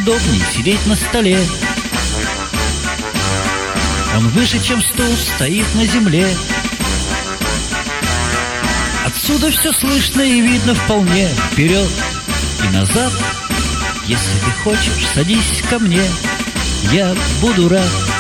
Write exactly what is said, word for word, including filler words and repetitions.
удобней сидеть на столе. Он выше, чем стул, стоит на земле. Отсюда все слышно и видно вполне. Вперед и назад. Если ты хочешь, садись ко мне. Я буду рад